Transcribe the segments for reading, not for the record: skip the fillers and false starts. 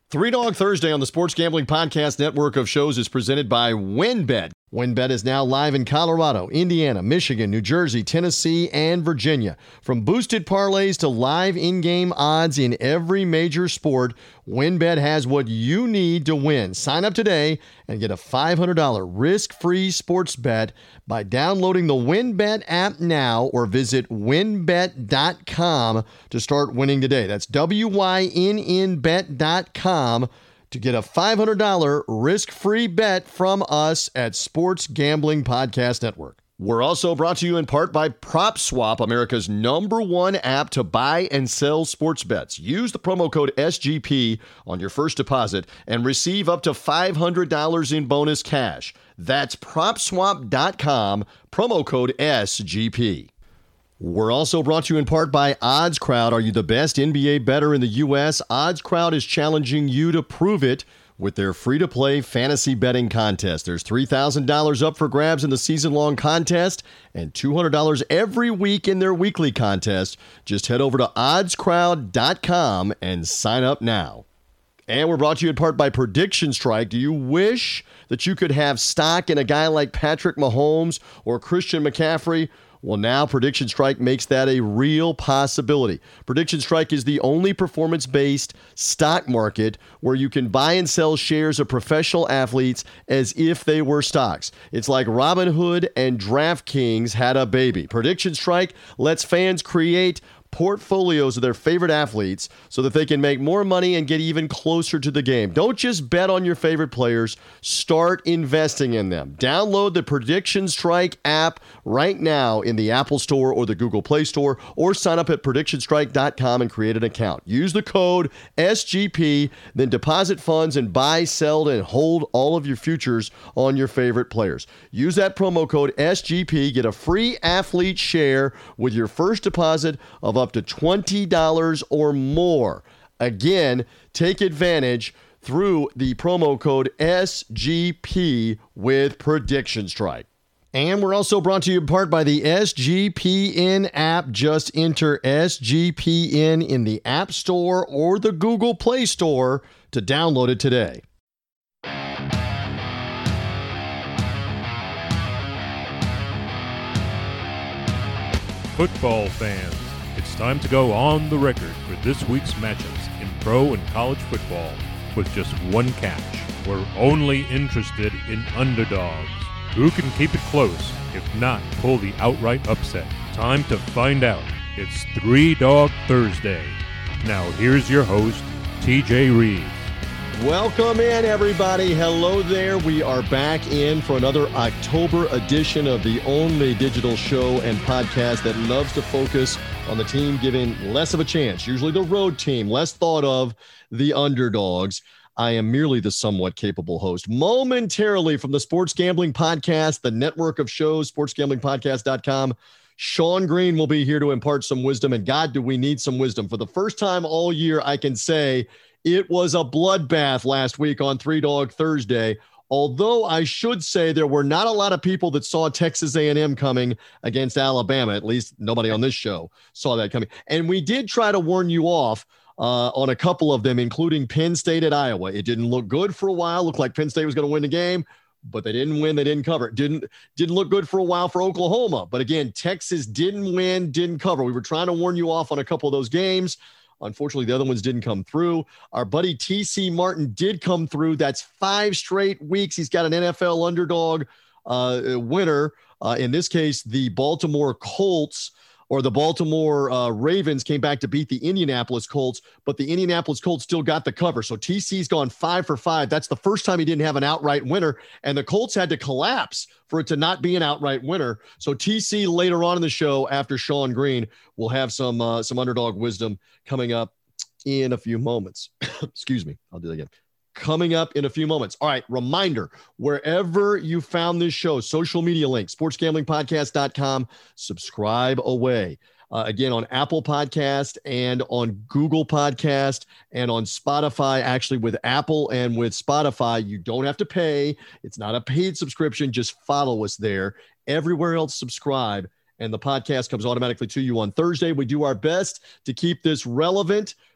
Three Dog Thursday on the Sports Gambling Podcast network of shows is presented by WynnBET. WynnBET is now live in Colorado, Indiana, Michigan, New Jersey, Tennessee, and Virginia. From boosted parlays to live in-game odds in every major sport, WynnBET has what you need to win. Sign up today and get a $500 risk-free sports bet by downloading the WynnBET app now or visit wynnbet.com to start winning today. That's WYNNBet.com to get a $500 risk-free bet from us at Sports Gambling Podcast Network. We're also brought to you in part by PropSwap, America's #1 app to buy and sell sports bets. Use the promo code SGP on your first deposit and receive up to $500 in bonus cash. That's PropSwap.com, promo code SGP. We're also brought to you in part by OddsCrowd. Are you the best NBA bettor in the U.S.? OddsCrowd is challenging you to prove it with their free-to-play fantasy betting contest. There's $3,000 up for grabs in the season-long contest and $200 every week in their weekly contest. Just head over to oddscrowd.com and sign up now. And we're brought to you in part by Prediction Strike. Do you wish that you could have stock in a guy like Patrick Mahomes or Christian McCaffrey? Well, now Prediction Strike makes that a real possibility. Prediction Strike is the only performance-based stock market where you can buy and sell shares of professional athletes as if they were stocks. It's like Robinhood and DraftKings had a baby. Prediction Strike lets fans create portfolios of their favorite athletes so that they can make more money and get even closer to the game. Don't just bet on your favorite players. Start investing in them. Download the Prediction Strike app right now in the Apple Store or the Google Play Store, or sign up at PredictionStrike.com and create an account. Use the code SGP, then deposit funds and buy, sell, and hold all of your futures on your favorite players. Use that promo code SGP. Get a free athlete share with your first deposit of up to $20 or more. Again, take advantage through the promo code SGP with Prediction Strike. And we're also brought to you in part by the SGPN app. Just enter SGPN in the App Store or the Google Play Store to download it today. Football fans, it's time to go on the record for this week's matchups in pro and college football with just one catch. We're only interested in underdogs. Who can keep it close, if not pull the outright upset? Time to find out. It's Three Dog Thursday. Now here's your host, TJ Reeves. Welcome in, everybody. Hello there. We are back in for another October edition of the only digital show and podcast that loves to focus on the team giving less of a chance, usually the road team, less thought of the underdogs. I am merely the somewhat capable host. Momentarily from the Sports Gambling Podcast, the network of shows, sportsgamblingpodcast.com, Sean Green will be here to impart some wisdom, and God, do we need some wisdom. For the first time all year, I can say it was a bloodbath last week on Three Dog Thursday, although I should say there were not a lot of people that saw Texas A&M coming against Alabama. At least nobody on this show saw that coming. And we did try to warn you off on a couple of them, including Penn State at Iowa. It didn't look good for a while. Looked like Penn State was going to win the game, but they didn't win. They didn't cover. It didn't look good for a while for Oklahoma. But again, Texas didn't win, didn't cover. We were trying to warn you off on a couple of those games. Unfortunately, the other ones didn't come through. Our buddy T.C. Martin did come through. That's 5 straight weeks. He's got an NFL underdog winner. In this case, the Baltimore Colts, or the Baltimore Ravens came back to beat the Indianapolis Colts, but the Indianapolis Colts still got the cover. So TC's gone 5 for 5. That's the first time he didn't have an outright winner, and the Colts had to collapse for it to not be an outright winner. So TC later on in the show, after Sean Green, will have some underdog wisdom coming up in a few moments. Excuse me. I'll do that again. Coming up in a few moments. All right, reminder, wherever you found this show, social media link, sportsgamblingpodcast.com, subscribe away. Again, on Apple Podcast and on Google Podcast and on Spotify. Actually, with Apple and with Spotify, you don't have to pay. It's not a paid subscription. Just follow us there. Everywhere else, subscribe, and the podcast comes automatically to you on Thursday. We do our best to keep this relevant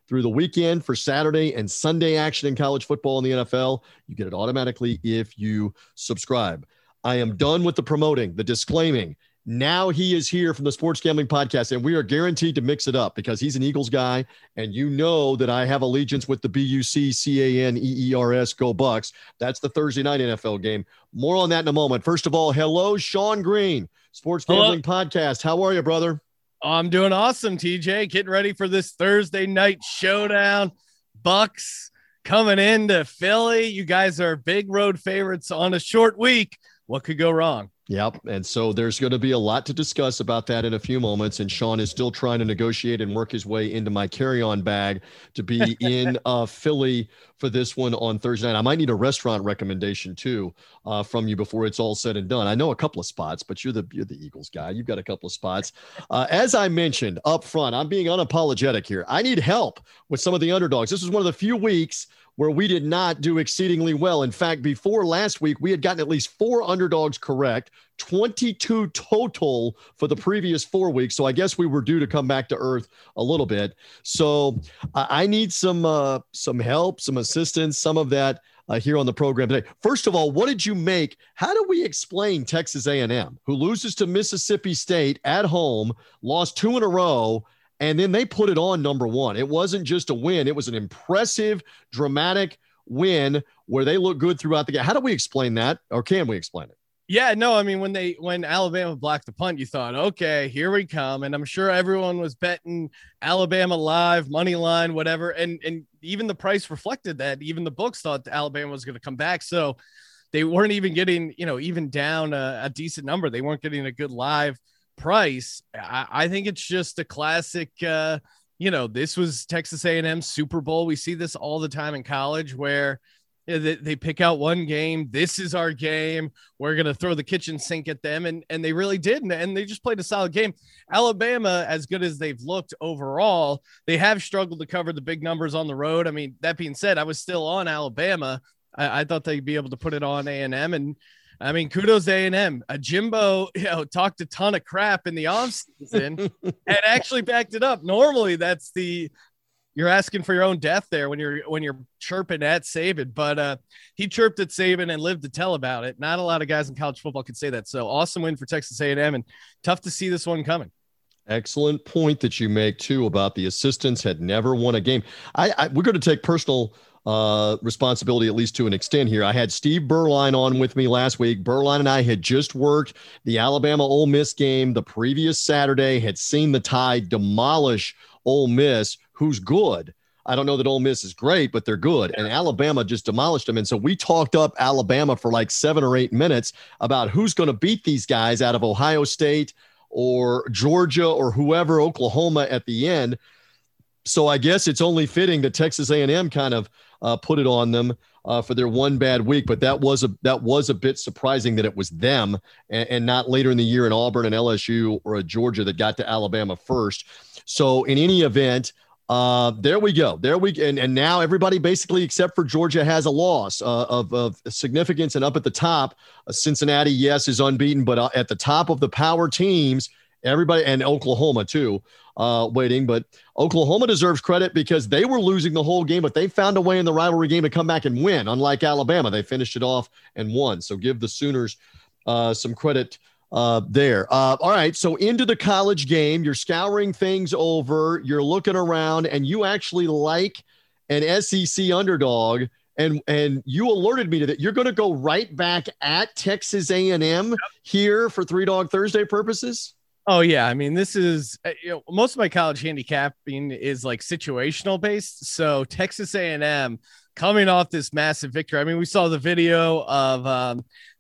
through the weekend for Saturday and Sunday action in college football in the NFL. You get it automatically if you subscribe. I am done with the promoting, the disclaiming. Now he is here from the Sports Gambling Podcast, and we are guaranteed to mix it up because he's an Eagles guy, and you know that I have allegiance with the BUCCANEERS, go Bucks. That's the Thursday night NFL game. More on that in a moment. First of all, hello, Sean Green, Sports Gambling Podcast. How are you, brother? I'm doing awesome, TJ. Getting ready for this Thursday night showdown. Bucks coming into Philly. You guys are big road favorites on a short week. What could go wrong? Yep. And so there's going to be a lot to discuss about that in a few moments. And Sean is still trying to negotiate and work his way into my carry-on bag to be in Philly for this one on Thursday night. I might need a restaurant recommendation too from you before it's all said and done. I know a couple of spots, but you're the Eagles guy. You've got a couple of spots. As I mentioned up front, I'm being unapologetic here. I need help with some of the underdogs. This is one of the few weeks where we did not do exceedingly well. In fact, before last week, we had gotten at least 4 underdogs correct, 22 total for the previous 4 weeks. So I guess we were due to come back to earth a little bit. So I need some help, some assistance, some of that here on the program today. First of all, what did you make? How do we explain Texas A&M, who loses to Mississippi State at home, lost 2 in a row, and then they put it on number 1. It wasn't just a win. It was an impressive, dramatic win where they look good throughout the game. How do we explain that? Or can we explain it? Yeah, no, I mean, when Alabama blocked the punt, you thought, okay, here we come. And I'm sure everyone was betting Alabama live, money line, whatever. And even the price reflected that. Even the books thought Alabama was going to come back. So they weren't even getting, even down a decent number. They weren't getting a good live price. I think it's just a classic, this was Texas A&M Super Bowl. We see this all the time in college where they pick out one game. This is our game. We're going to throw the kitchen sink at them. And they really did. And they just played a solid game. Alabama, as good as they've looked overall, they have struggled to cover the big numbers on the road. I mean, that being said, I was still on Alabama. I thought they'd be able to put it on A&M. And I mean, kudos to A&M. Jimbo, talked a ton of crap in the offseason and actually backed it up. Normally, that's you're asking for your own death there when you're chirping at Saban, but he chirped at Saban and lived to tell about it. Not a lot of guys in college football could say that. So awesome win for Texas A&M, and tough to see this one coming. Excellent point that you make too about the assistants had never won a game. We're going to take personal responsibility, at least to an extent here. I had Steve Berline on with me last week. Berline and I had just worked the Alabama Ole Miss game the previous Saturday, had seen the Tide demolish Ole Miss, who's good. I don't know that Ole Miss is great, but they're good. And Alabama just demolished them. And so we talked up Alabama for like 7 or 8 minutes about who's going to beat these guys out of Ohio State or Georgia or whoever, Oklahoma at the end. So I guess it's only fitting that Texas A&M kind of put it on them for their one bad week. But that was a bit surprising that it was them and not later in the year in Auburn and LSU or a Georgia that got to Alabama first. So in any event, there we go. And now everybody basically except for Georgia has a loss of significance. And up at the top, Cincinnati, yes, is unbeaten, but at the top of the power teams, everybody, and Oklahoma too, waiting. But Oklahoma deserves credit because they were losing the whole game, but they found a way in the rivalry game to come back and win. Unlike Alabama, they finished it off and won. So give the Sooners some credit there. All right. So into the college game, you're scouring things over, you're looking around, and you actually like an SEC underdog. And you alerted me to that. You're going to go right back at Texas A&M here for Three Dog Thursday purposes. Oh yeah. I mean, this is, most of my college handicapping is like situational based. So Texas A&M coming off this massive victory. I mean, we saw the video of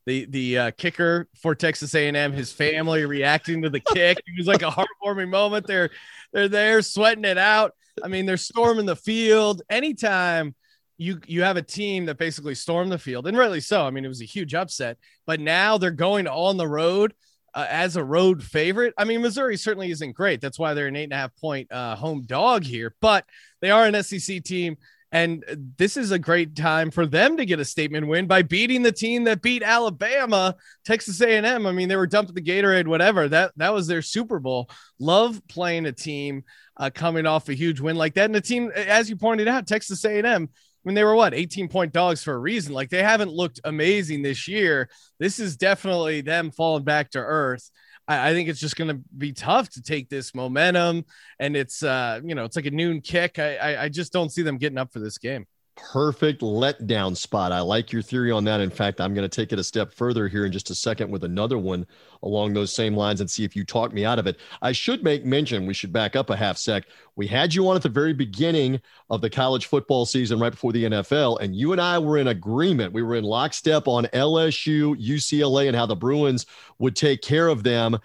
the kicker for Texas A&M, his family reacting to the kick. It was like a heartwarming moment. They're there sweating it out. I mean, they're storming the field. Anytime you have a team that basically stormed the field, and rightly so. I mean, it was a huge upset, but now they're going on the road as a road favorite. I mean, Missouri certainly isn't great. That's why they're an 8.5 point home dog here, but they are an SEC team. And this is a great time for them to get a statement win by beating the team that beat Alabama, Texas A&M. I mean, they were dumping the Gatorade, whatever. That was their Super Bowl. Love playing a team coming off a huge win like that. And the team, as you pointed out, Texas A&M, when they were 18-point dogs for a reason. Like, they haven't looked amazing this year. This is definitely them falling back to earth. I think it's just going to be tough to take this momentum, and it's it's like a noon kick. I just don't see them getting up for this game. Perfect letdown spot. I like your theory on that. In fact, I'm going to take it a step further here in just a second with another one along those same lines and see if you talk me out of it. I should make mention, we should back up a half sec. We had you on at the very beginning of the college football season right before the NFL, and you and I were in agreement. We were in lockstep on LSU, UCLA, and how the Bruins would take care of them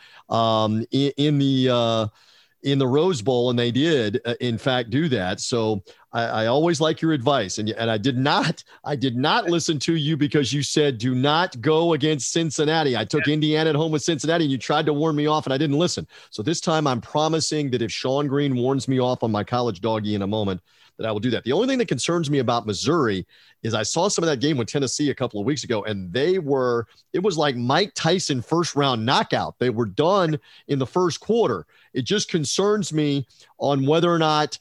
in the Rose Bowl, and they did, in fact, do that. So I always like your advice, and I did not listen to you because you said do not go against Cincinnati. I took Indiana at home with Cincinnati, and you tried to warn me off, and I didn't listen. So this time I'm promising that if Sean Green warns me off on my college doggy in a moment, that I will do that. The only thing that concerns me about Missouri is I saw some of that game with Tennessee a couple of weeks ago, and it was like Mike Tyson first round knockout. They were done in the first quarter. It just concerns me on whether or not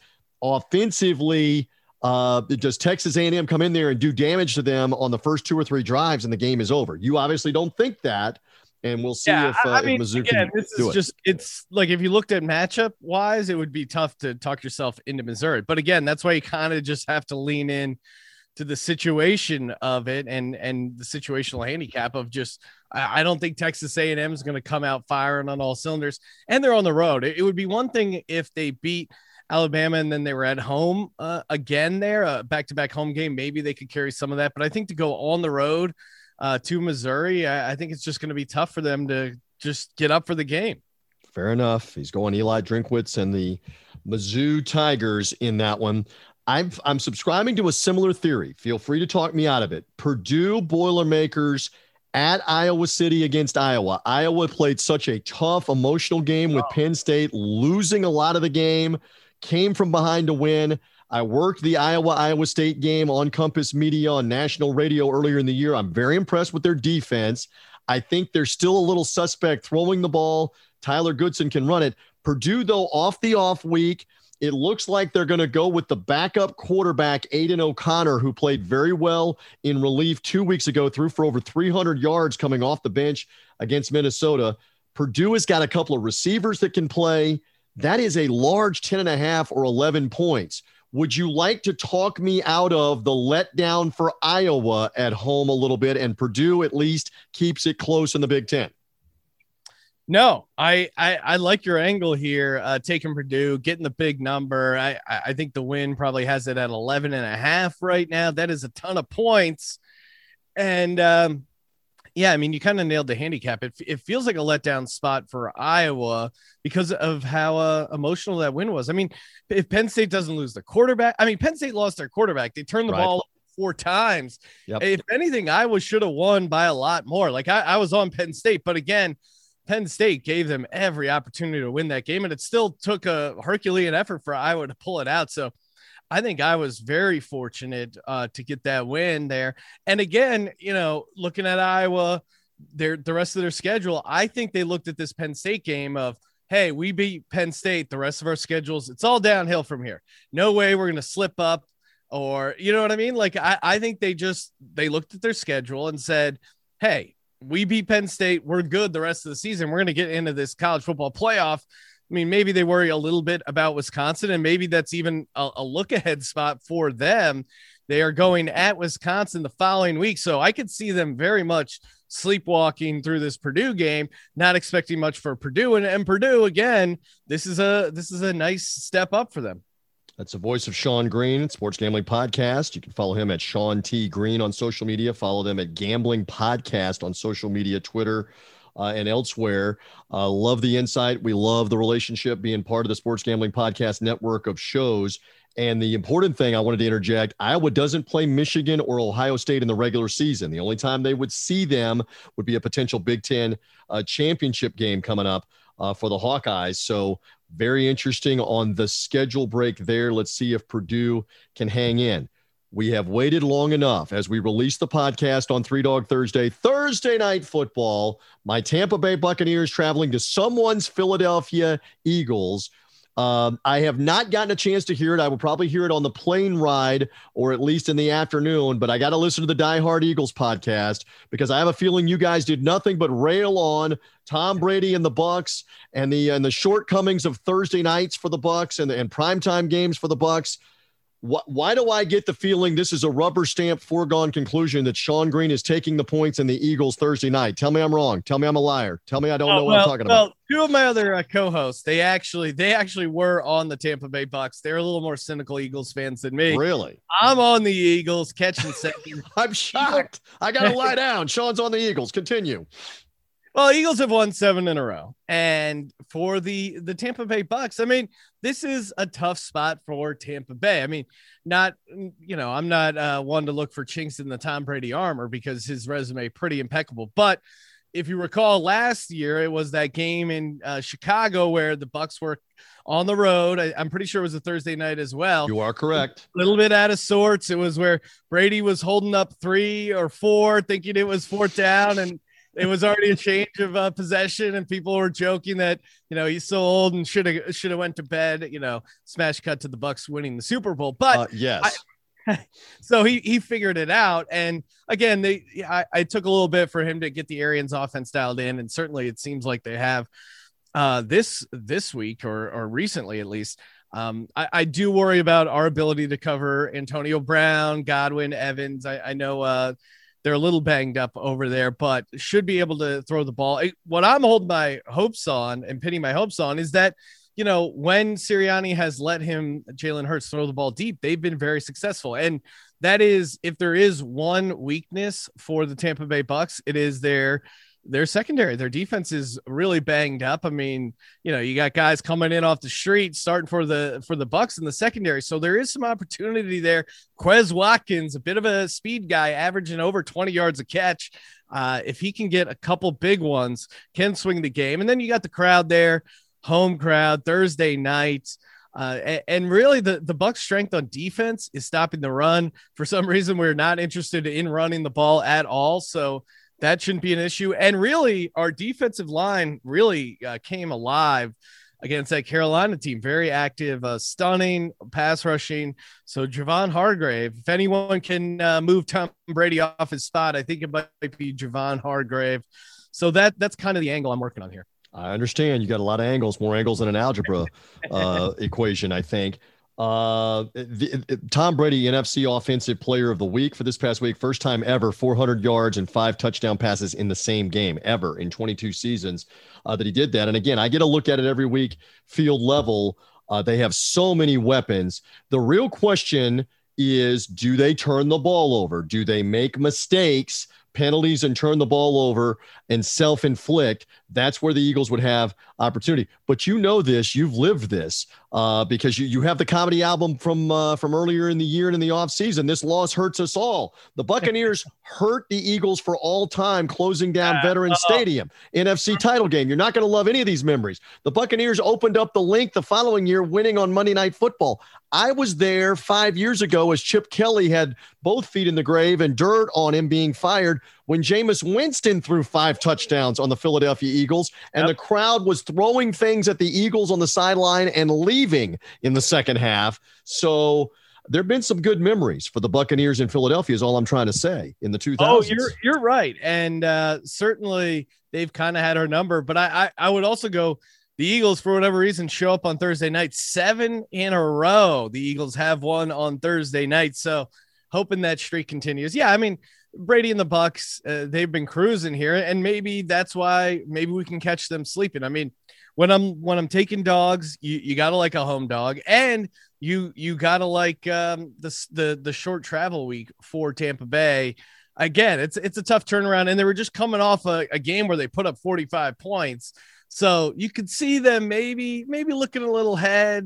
offensively, does Texas A&M come in there and do damage to them on the first 2 or 3 drives and the game is over? You obviously don't think that, and we'll see if Mizzou can do it. It's like, if you looked at matchup wise, it would be tough to talk yourself into Missouri. But again, that's why you kind of just have to lean in to the situation of it and the situational handicap of just, I don't think Texas A&M is going to come out firing on all cylinders, and they're on the road. It would be one thing if they beat Alabama and then they were at home again there, a back-to-back home game. Maybe they could carry some of that, but I think to go on the road to Missouri, I think it's just going to be tough for them to just get up for the game. Fair enough. He's going Eli Drinkwitz and the Mizzou Tigers in that one. I'm subscribing to a similar theory. Feel free to talk me out of it. Purdue Boilermakers at Iowa City against Iowa. Iowa played such a tough, emotional game with Penn State, losing a lot of the game, came from behind to win. I worked the Iowa State game on Compass Media on national radio earlier in the year. I'm very impressed with their defense. I think they're still a little suspect throwing the ball. Tyler Goodson can run it. Purdue, though, off the off week, it looks like they're going to go with the backup quarterback, Aiden O'Connor, who played very well in relief 2 weeks ago, threw for over 300 yards coming off the bench against Minnesota. Purdue has got a couple of receivers that can play. That is a large 10.5 or 11 points. Would you like to talk me out of the letdown for Iowa at home a little bit, and Purdue at least keeps it close in the Big Ten? No, I like your angle here, taking Purdue, getting the big number. I think the win probably has it at 11.5 right now. That is a ton of points. And yeah, I mean, you kind of nailed the handicap. It feels like a letdown spot for Iowa because of how emotional that win was. I mean, if Penn State doesn't lose the quarterback, Penn State lost their quarterback. They turned the ball 4 times. Yep. If anything, Iowa should have won by a lot more. Like I was on Penn State, but again, Penn State gave them every opportunity to win that game, and it still took a Herculean effort for Iowa to pull it out. So I think I was very fortunate to get that win there. And again, looking at Iowa, the rest of their schedule, I think they looked at this Penn State game of, hey, we beat Penn State. The rest of our schedules, it's all downhill from here. No way we're going to slip up, or, you know what I mean? Like, I think they looked at their schedule and said, hey, we beat Penn State. We're good the rest of the season. We're going to get into this college football playoff. I mean, maybe they worry a little bit about Wisconsin, and maybe that's even a look ahead spot for them. They are going at Wisconsin the following week. So I could see them very much sleepwalking through this Purdue game, not expecting much for Purdue. And Purdue, again, this is a nice step up for them. That's the voice of Sean Green, Sports Gambling Podcast. You can follow him at Sean T. Green on social media. Follow them at Gambling Podcast on social media, Twitter, and elsewhere. Love the insight. We love the relationship, being part of the Sports Gambling Podcast network of shows. And the important thing I wanted to interject, Iowa doesn't play Michigan or Ohio State in the regular season. The only time they would see them would be a potential Big Ten championship game coming up for the Hawkeyes. So very interesting on the schedule break there. Let's see if Purdue can hang in. We have waited long enough as we release the podcast on Three Dog Thursday night football. My Tampa Bay Buccaneers traveling to someone's Philadelphia Eagles. I have not gotten a chance to hear it. I will probably hear it on the plane ride or at least in the afternoon, but I got to listen to the Die Hard Eagles podcast because I have a feeling you guys did nothing but rail on Tom Brady and the Bucs and the shortcomings of Thursday nights for the Bucs and primetime games for the Bucs. Why do I get the feeling this is a rubber stamp foregone conclusion that Sean Green is taking the points in the Eagles Thursday night? Tell me I'm wrong. Tell me I'm a liar. Tell me I don't know what I'm talking about. Well, two of my other co-hosts, they actually were on the Tampa Bay Bucs. They're a little more cynical Eagles fans than me. Really? I'm on the Eagles, catching second. I'm shocked. I got to lie down. Sean's on the Eagles. Continue. Well, Eagles have won 7 in a row. And for the Tampa Bay Bucs, I mean, this is a tough spot for Tampa Bay. I mean, I'm not one to look for chinks in the Tom Brady armor because his resume pretty impeccable. But if you recall last year, it was that game in Chicago where the Bucs were on the road. I'm pretty sure it was a Thursday night as well. You are correct. A little bit out of sorts. It was where Brady was holding up 3 or 4, thinking it was 4th down, and it was already a change of possession, and people were joking that, he's so old and should have went to bed, smash cut to the Bucs winning the Super Bowl. But yes. So he figured it out. And again, I took a little bit for him to get the Arians offense dialed in. And certainly it seems like they have this week or recently, at least. I do worry about our ability to cover Antonio Brown, Godwin, Evans. I know, they're a little banged up over there, but should be able to throw the ball. What I'm holding my hopes on and pinning my hopes on is that, when Sirianni has let Jalen Hurts throw the ball deep, they've been very successful. And that is, if there is one weakness for the Tampa Bay Bucs, it is their secondary. Their defense is really banged up. I mean, you got guys coming in off the street starting for the Bucs in the secondary. So there is some opportunity there. Quez Watkins, a bit of a speed guy, averaging over 20 yards a catch. If he can get a couple big ones, can swing the game. And then you got the crowd there, home crowd, Thursday night. And really the Bucs' strength on defense is stopping the run. For some reason, we're not interested in running the ball at all. So that shouldn't be an issue. And really, our defensive line really came alive against that Carolina team. Very active, stunning pass rushing. So Javon Hargrave, if anyone can move Tom Brady off his spot, I think it might be Javon Hargrave. So that's kind of the angle I'm working on here. I understand. You got a lot of angles, more angles than an algebra equation, I think. Tom Brady, NFC Offensive Player of the Week for this past week. First time ever, 400 yards and 5 touchdown passes in the same game ever in 22 seasons that he did that. And again, I get a look at it every week, field level. They have so many weapons. The real question is, do they turn the ball over? Do they make mistakes, penalties, and turn the ball over and self-inflict? That's where the Eagles would have opportunity. But this, you've lived this because you have the comedy album from earlier in the year and in the offseason. This loss hurts us all. The Buccaneers hurt the Eagles for all time, closing down Veterans Stadium, NFC title game. You're not going to love any of these memories. The Buccaneers opened up the link the following year, winning on Monday Night Football. I was there 5 years ago as Chip Kelly had both feet in the grave and dirt on him being fired when Jameis Winston threw 5 touchdowns on the Philadelphia Eagles, and the crowd was throwing things at the Eagles on the sideline and leaving in the second half. So there have been some good memories for the Buccaneers in Philadelphia is all I'm trying to say in the 2000s. Oh, you're right. And certainly they've kind of had our number, but I would also go, the Eagles, for whatever reason, show up on Thursday night, 7 in a row. The Eagles have won on Thursday night. So hoping that streak continues. Yeah. I mean, Brady and the Bucs, they've been cruising here, and maybe that's why maybe we can catch them sleeping. I mean, when I'm taking dogs, you gotta like a home dog, and you gotta like the short travel week for Tampa Bay. Again, it's a tough turnaround, and they were just coming off a game where they put up 45 points. So you could see them maybe looking a little ahead,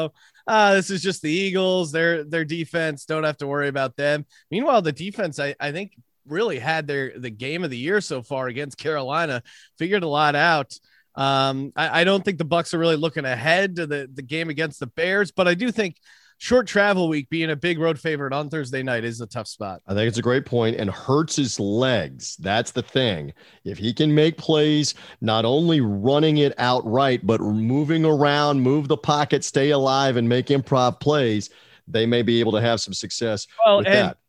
this is just the Eagles, their defense, don't have to worry about them. Meanwhile, the defense, I think, really had the game of the year so far against Carolina, figured a lot out. I don't think the Bucs are really looking ahead to the game against the Bears, but I do think short travel week, being a big road favorite on Thursday night is a tough spot. I think it's a great point, and hurts his legs. That's the thing. If he can make plays, not only running it outright, but moving around, move the pocket, stay alive, and make improv plays, they may be able to have some success with that.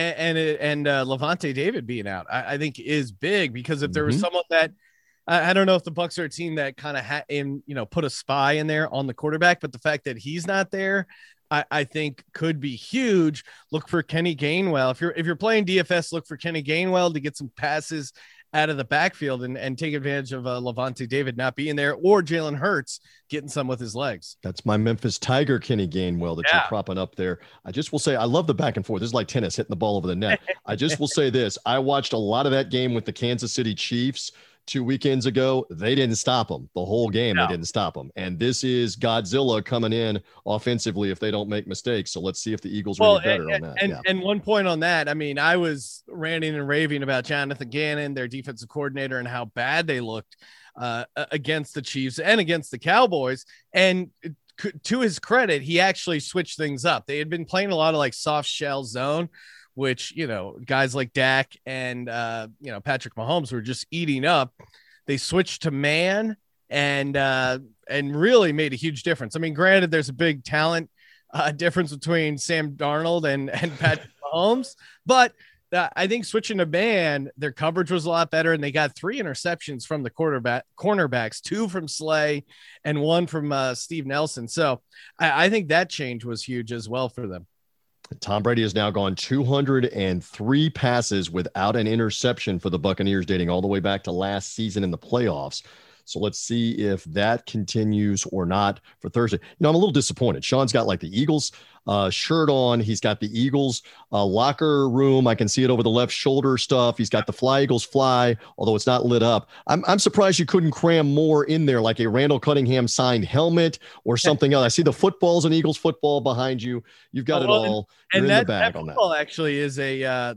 And Levante David being out, I think is big, because if there was someone that I don't know if the Bucs are a team that kind of put a spy in there on the quarterback, but the fact that he's not there, I think could be huge. Look for Kenny Gainwell. If you're playing DFS, look for Kenny Gainwell to get some passes out of the backfield and take advantage of Levante David not being there, or Jalen Hurts getting some with his legs. That's my Memphis Tiger, Kenny Gainwell, that you're propping up there. I just will say, I love the back and forth. This is like tennis, hitting the ball over the net. I just will say this. I watched a lot of that game with the Kansas City Chiefs 2 weekends ago. They didn't stop them the whole game. They didn't stop them. And this is Godzilla coming in offensively if they don't make mistakes. So let's see if the Eagles are better on that. And 1 point on that. I mean, I was ranting and raving about Jonathan Gannon, their defensive coordinator, and how bad they looked against the Chiefs and against the Cowboys. And to his credit, he actually switched things up. They had been playing a lot of like soft shell zone, which, guys like Dak and, Patrick Mahomes were just eating up. They switched to man and really made a huge difference. I mean, granted, there's a big talent difference between Sam Darnold and Patrick Mahomes, but I think switching to man, their coverage was a lot better, and they got 3 interceptions from the cornerbacks, 2 from Slay and 1 from Steve Nelson. So I think that change was huge as well for them. Tom Brady has now gone 203 passes without an interception for the Buccaneers, dating all the way back to last season in the playoffs. So let's see if that continues or not for Thursday. I'm a little disappointed. Sean's got like the Eagles shirt on. He's got the Eagles locker room. I can see it over the left shoulder stuff. He's got the Fly Eagles Fly, although it's not lit up. I'm surprised you couldn't cram more in there, like a Randall Cunningham signed helmet or something else. I see the footballs and Eagles football behind you. You've got it all. You're in the bag on that. Football actually is a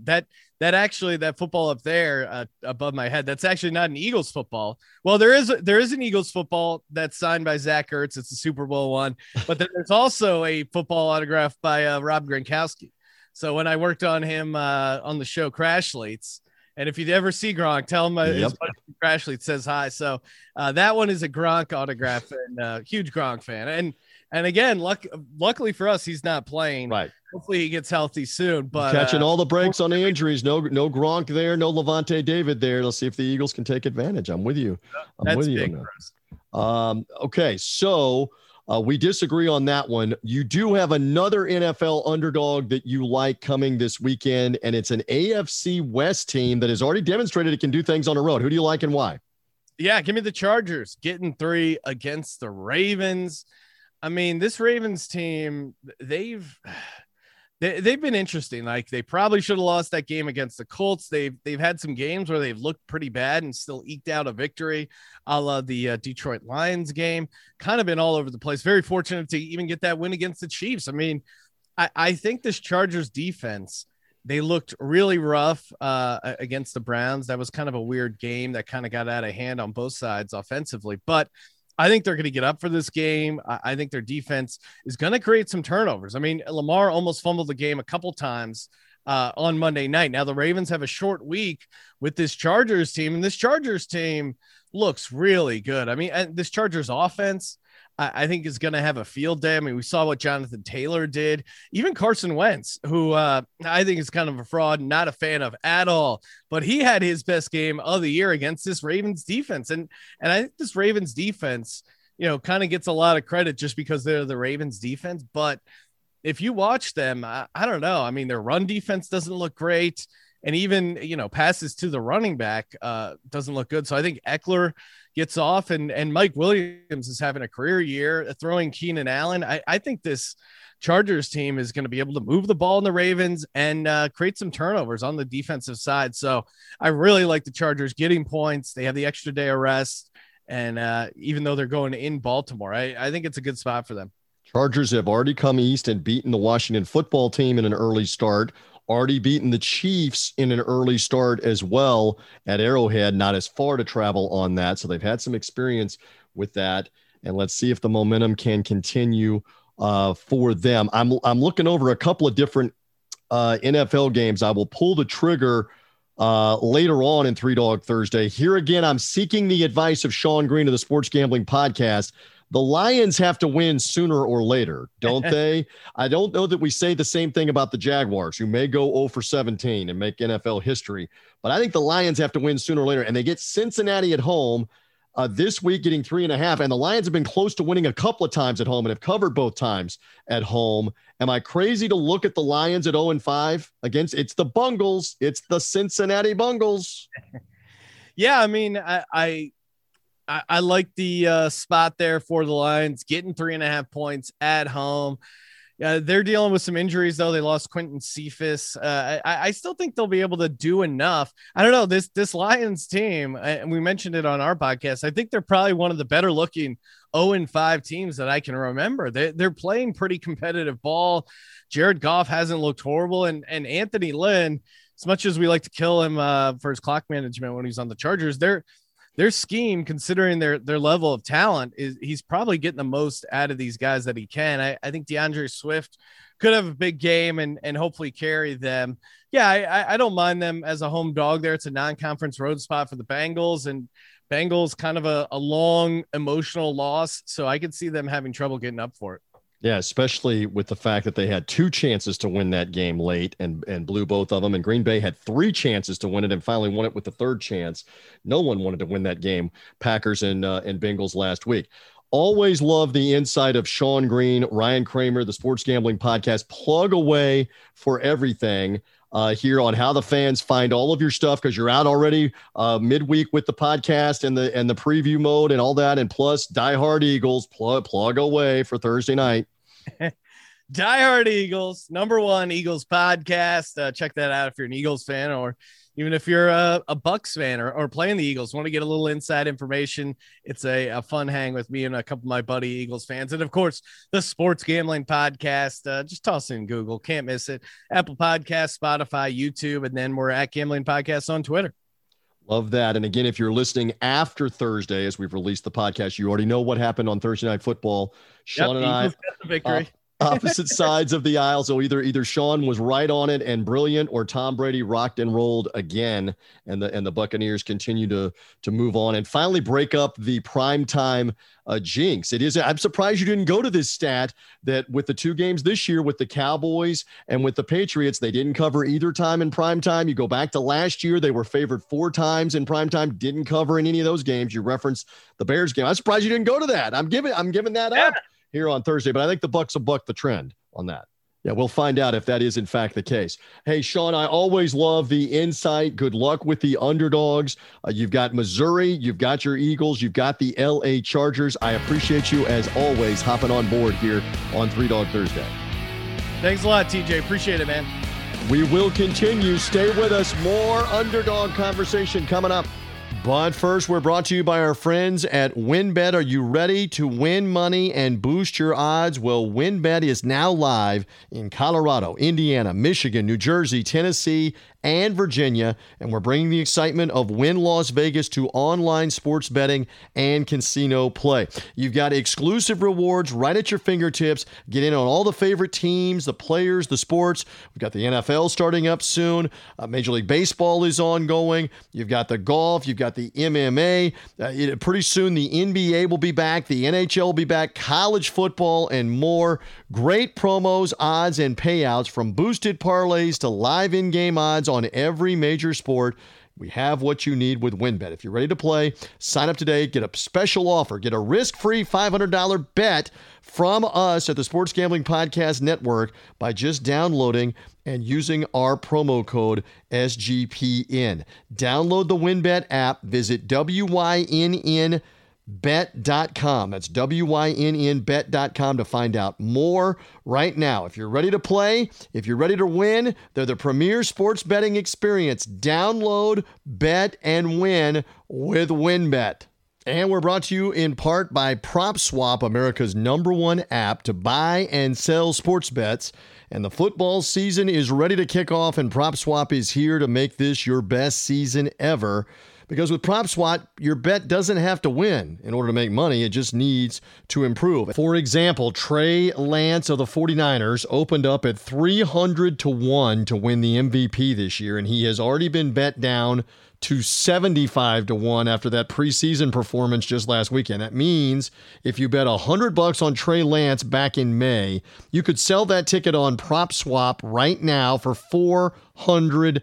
that football up there above my head, that's actually not an Eagles football. Well, there is an Eagles football that's signed by Zach Ertz. It's a Super Bowl one, but there's also a football autographed by Rob Gronkowski. So when I worked on him on the show Crashleets, and if you ever see Gronk, tell him his buddy Crashleets says hi. So that one is a Gronk autograph, and huge Gronk fan. And again, luckily for us, he's not playing. Right. Hopefully he gets healthy soon. But catching all the breaks on the injuries. No Gronk there. No Levante David there. Let's see if the Eagles can take advantage. I'm with you. That's with you big for us. Okay, so we disagree on that one. You do have another NFL underdog that you like coming this weekend, and it's an AFC West team that has already demonstrated it can do things on the road. Who do you like and why? Yeah, give me the Chargers getting 3 against the Ravens. I mean, this Ravens team, they've been interesting. Like, they probably should have lost that game against the Colts. They've had some games where they've looked pretty bad and still eked out a victory, a la the Detroit Lions game. Kind of been all over the place. Very fortunate to even get that win against the Chiefs. I mean, I think this Chargers defense, they looked really rough against the Browns. That was kind of a weird game that kind of got out of hand on both sides offensively, but I think they're going to get up for this game. I think their defense is going to create some turnovers. I mean, Lamar almost fumbled the game a couple times on Monday night. Now the Ravens have a short week with this Chargers team, and this Chargers team looks really good. I mean, and this Chargers offense, I think is going to have a field day. I mean, we saw what Jonathan Taylor did. Even Carson Wentz, who I think is kind of a fraud, not a fan of at all, but he had his best game of the year against this Ravens defense. And I think this Ravens defense, kind of gets a lot of credit just because they're the Ravens defense. But if you watch them, I don't know. I mean, their run defense doesn't look great. And even, passes to the running back doesn't look good. So I think Eckler gets off, and Mike Williams is having a career year throwing Keenan Allen. I think this Chargers team is going to be able to move the ball in the Ravens and create some turnovers on the defensive side. So I really like the Chargers getting points. They have the extra day of rest. And even though they're going in Baltimore, I think it's a good spot for them. Chargers have already come east and beaten the Washington football team in an early start. Already beaten the Chiefs in an early start as well at Arrowhead. Not as far to travel on that. So they've had some experience with that. And let's see if the momentum can continue for them. I'm looking over a couple of different NFL games. I will pull the trigger later on in Three Dog Thursday. Here again, I'm seeking the advice of Sean Green of the Sports Gambling Podcast. The Lions have to win sooner or later, don't they? I don't know that we say the same thing about the Jaguars, who may go 0 for 17 and make NFL history. But I think the Lions have to win sooner or later. And they get Cincinnati at home this week, getting 3.5. And the Lions have been close to winning a couple of times at home and have covered both times at home. Am I crazy to look at the Lions at 0-5 against? It's the Bungles. It's the Cincinnati Bungles. Yeah, I mean, I like the spot there for the Lions, getting 3.5 points at home. They're dealing with some injuries, though. They lost Quentin Cephas. I still think they'll be able to do enough. I don't know. This Lions team, and we mentioned it on our podcast, I think they're probably one of the better looking 0-5 teams that I can remember. They're playing pretty competitive ball. Jared Goff hasn't looked horrible. And Anthony Lynn, as much as we like to kill him for his clock management when he's on the Chargers, their scheme, considering their level of talent, is he's probably getting the most out of these guys that he can. I think DeAndre Swift could have a big game and hopefully carry them. Yeah, I don't mind them as a home dog there. It's a non-conference road spot for the Bengals, and Bengals kind of a long emotional loss. So I could see them having trouble getting up for it. Yeah, especially with the fact that they had 2 chances to win that game late and blew both of them. And Green Bay had 3 chances to win it and finally won it with the 3rd chance. No one wanted to win that game, Packers and Bengals last week. Always love the insight of Sean Green, Ryan Kramer, the Sports Gambling Podcast. Plug away for everything here on how the fans find all of your stuff, because you're out already midweek with the podcast and the preview mode and all that. And plus Die Hard Eagles, plug away for Thursday night. Die Hard Eagles, #1 Eagles podcast. Check that out if you're an Eagles fan, or even if you're a Bucks fan or playing the Eagles, want to get a little inside information. It's a fun hang with me and a couple of my buddy Eagles fans. And of course, the Sports Gambling Podcast, just toss in Google, can't miss it. Apple Podcasts, Spotify, YouTube, and then we're at Gambling Podcasts on Twitter. Love that. And again, if you're listening after Thursday, as we've released the podcast, you already know what happened on Thursday Night Football. Sean and I, victory. Opposite sides of the aisle. So either Sean was right on it and brilliant, or Tom Brady rocked and rolled again, and the Buccaneers continue to move on and finally break up the primetime jinx. I'm surprised you didn't go to this stat that with the 2 games this year with the Cowboys and with the Patriots, they didn't cover either time in primetime. You go back to last year, they were favored 4 times in primetime, didn't cover in any of those games. You referenced the Bears game. I'm surprised you didn't go to that. I'm giving that up here on Thursday, but I think the Bucs will buck the trend on that. Yeah, we'll find out if that is in fact the case. Hey, Sean, I always love the insight. Good luck with the underdogs. You've got Missouri, you've got your Eagles, you've got the LA Chargers. I appreciate you, as always, hopping on board here on Three Dog Thursday. Thanks a lot, TJ. Appreciate it, man. We will continue. Stay with us. More underdog conversation coming up. But first, we're brought to you by our friends at WynnBET. Are you ready to win money and boost your odds? Well, WynnBET is now live in Colorado, Indiana, Michigan, New Jersey, Tennessee, and Virginia, and we're bringing the excitement of Wynn Las Vegas to online sports betting and casino play. You've got exclusive rewards right at your fingertips. Get in on all the favorite teams, the players, the sports. We've got the NFL starting up soon. Major League Baseball is ongoing. You've got the golf. You've got the MMA. Pretty soon the NBA will be back. The NHL will be back. College football and more. Great promos, odds, and payouts, from boosted parlays to live in-game odds on every major sport. We have what you need with WynnBET. If you're ready to play, sign up today, get a special offer, get a risk-free $500 bet from us at the Sports Gambling Podcast Network by just downloading and using our promo code SGPN. Download the WynnBET app, visit WYNNBet.com. That's WYNNBet.com to find out more right now. If you're ready to play, if you're ready to win, they're the premier sports betting experience. Download, bet, and win with WynnBET. And we're brought to you in part by PropSwap, America's #1 app to buy and sell sports bets. And the football season is ready to kick off, and PropSwap is here to make this your best season ever. Because with PropSwap, your bet doesn't have to win in order to make money. It just needs to improve. For example, Trey Lance of the 49ers opened up at 300-1 to win the MVP this year, and he has already been bet down to 75-1 after that preseason performance just last weekend. That means if you bet $100 on Trey Lance back in May, you could sell that ticket on PropSwap right now for $400, a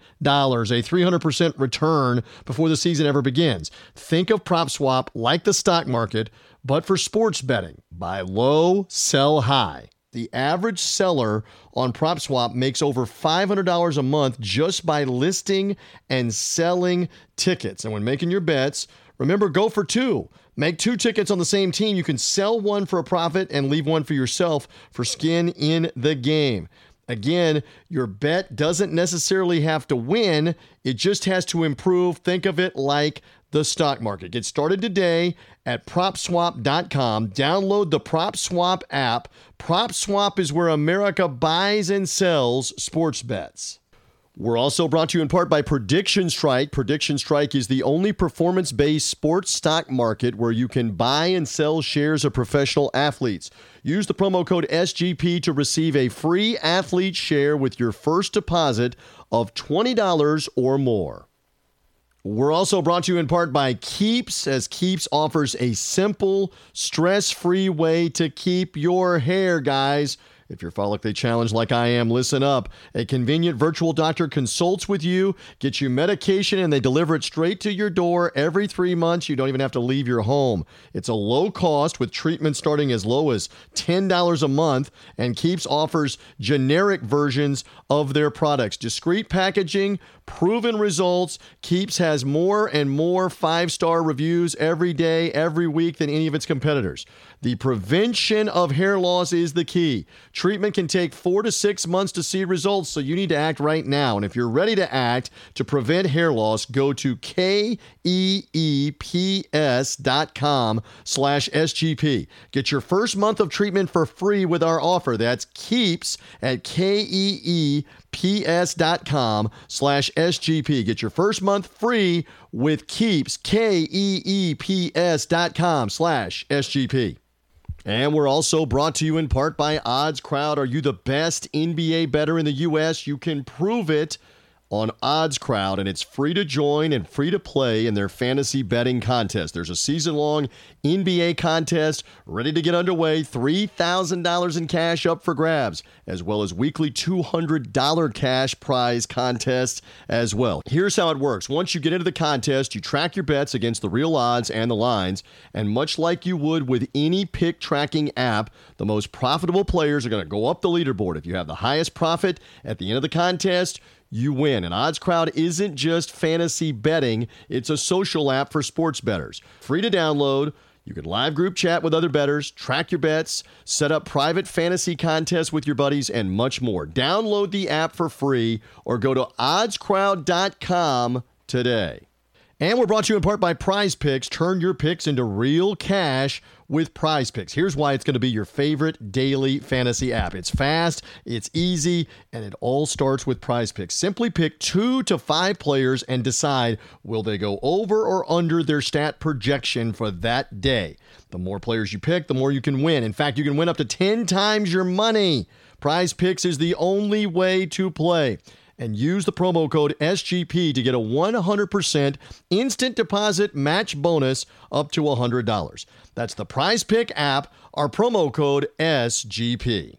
300% return before the season ever begins. Think of PropSwap like the stock market, but for sports betting. Buy low, sell high. The average seller on PropSwap makes over $500 a month just by listing and selling tickets. And when making your bets, remember, go for two. Make two tickets on the same team. You can sell one for a profit and leave one for yourself for skin in the game. Again, your bet doesn't necessarily have to win. It just has to improve. Think of it like the stock market. Get started today at PropSwap.com. Download the PropSwap app. PropSwap is where America buys and sells sports bets. We're also brought to you in part by Prediction Strike. Prediction Strike is the only performance-based sports stock market where you can buy and sell shares of professional athletes. Use the promo code SGP to receive a free athlete share with your first deposit of $20 or more. We're also brought to you in part by Keeps, as Keeps offers a simple, stress-free way to keep your hair, guys. If you're follically challenged like I am, listen up. A convenient virtual doctor consults with you, gets you medication, and they deliver it straight to your door every 3 months. You don't even have to leave your home. It's a low cost with treatment starting as low as $10 a month, and Keeps offers generic versions of their products. Discreet packaging, proven results. Keeps has more and more 5-star reviews every day, every week than any of its competitors. The prevention of hair loss is the key. Treatment can take 4 to 6 months to see results, so you need to act right now. And if you're ready to act to prevent hair loss, go to KEEPS.com/SGP. Get your first month of treatment for free with our offer. That's Keeps at KEEPS.com/SGP. Get your first month free with Keeps, KEEPS.com/SGP. And we're also brought to you in part by Odds Crowd. Are you the best NBA bettor in the U.S.? You can prove it on Odds Crowd, and it's free to join and free to play in their fantasy betting contest. There's a season-long NBA contest ready to get underway, $3,000 in cash up for grabs, as well as weekly $200 cash prize contests as well. Here's how it works. Once you get into the contest, you track your bets against the real odds and the lines, and much like you would with any pick tracking app, the most profitable players are going to go up the leaderboard. If you have the highest profit at the end of the contest, you win. And Odds Crowd isn't just fantasy betting, it's a social app for sports bettors. Free to download. You can live group chat with other bettors, track your bets, set up private fantasy contests with your buddies, and much more. Download the app for free or go to oddscrowd.com today. And we're brought to you in part by Prize Picks. Turn your picks into real cash with Prize Picks. Here's why it's going to be your favorite daily fantasy app. It's fast, it's easy, and it all starts with Prize Picks. Simply pick 2 to 5 players and decide, will they go over or under their stat projection for that day. The more players you pick, the more you can win. In fact, you can win up to 10 times your money. Prize Picks is the only way to play. And use the promo code SGP to get a 100% instant deposit match bonus up to $100. That's the Prize Pick app, our promo code SGP.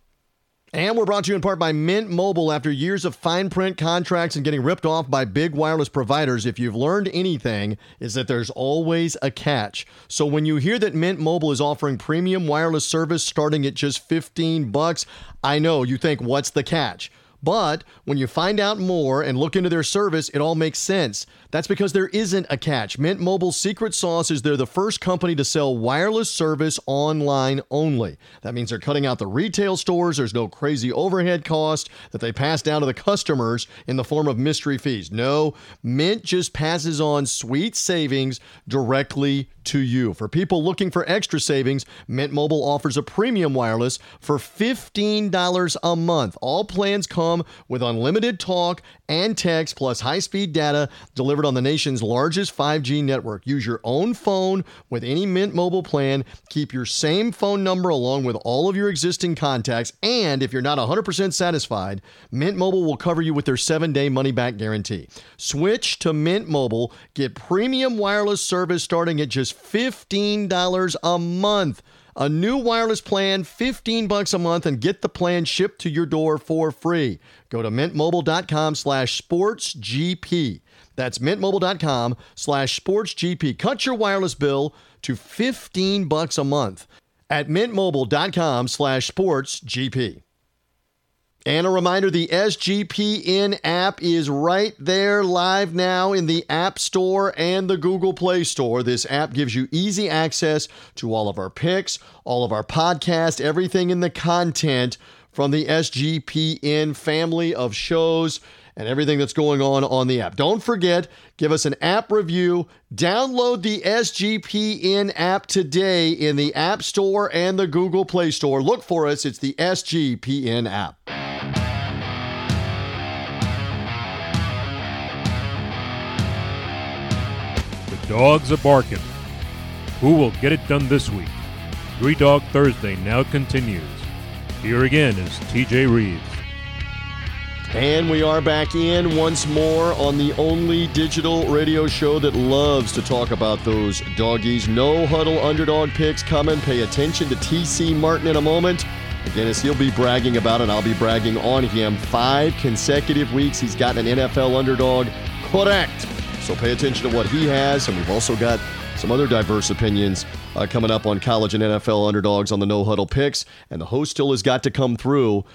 And we're brought to you in part by Mint Mobile. After years of fine print contracts and getting ripped off by big wireless providers, if you've learned anything, is that there's always a catch. So when you hear that Mint Mobile is offering premium wireless service starting at just $15, I know you think, what's the catch? But when you find out more and look into their service, it all makes sense. That's because there isn't a catch. Mint Mobile's secret sauce is they're the first company to sell wireless service online only. That means they're cutting out the retail stores. There's no crazy overhead cost that they pass down to the customers in the form of mystery fees. No, Mint just passes on sweet savings directly to you. For people looking for extra savings, Mint Mobile offers a premium wireless for $15 a month. All plans come come with unlimited talk and text plus high-speed data delivered on the nation's largest 5G network. Use your own phone with any Mint Mobile plan. Keep your same phone number along with all of your existing contacts. And if you're not 100% satisfied, Mint Mobile will cover you with their 7-day money-back guarantee. Switch to Mint Mobile. Get premium wireless service starting at just $15 a month. A new wireless plan, $15 a month, and get the plan shipped to your door for free. Go to mintmobile.com/sportsgp. That's mintmobile.com/sportsgp. Cut your wireless bill to $15 a month at mintmobile.com/sportsgp. And a reminder, the SGPN app is right there live now in the App Store and the Google Play Store. This app gives you easy access to all of our picks, all of our podcasts, everything in the content from the SGPN family of shows and everything that's going on the app. Don't forget, give us an app review. Download the SGPN app today in the App Store and the Google Play Store. Look for us. It's the SGPN app. Dogs are barking. Who will get it done this week? Three Dog Thursday now continues. Here again is TJ Reeves. And we are back in once more on the only digital radio show that loves to talk about those doggies. No huddle underdog picks coming. Pay attention to TC Martin in a moment. Again, as he'll be bragging about it, I'll be bragging on him. 5 consecutive weeks he's gotten an NFL underdog correct. So pay attention to what he has, and we've also got some other diverse opinions coming up on college and NFL underdogs on the No Huddle picks, and the host still has got to come through.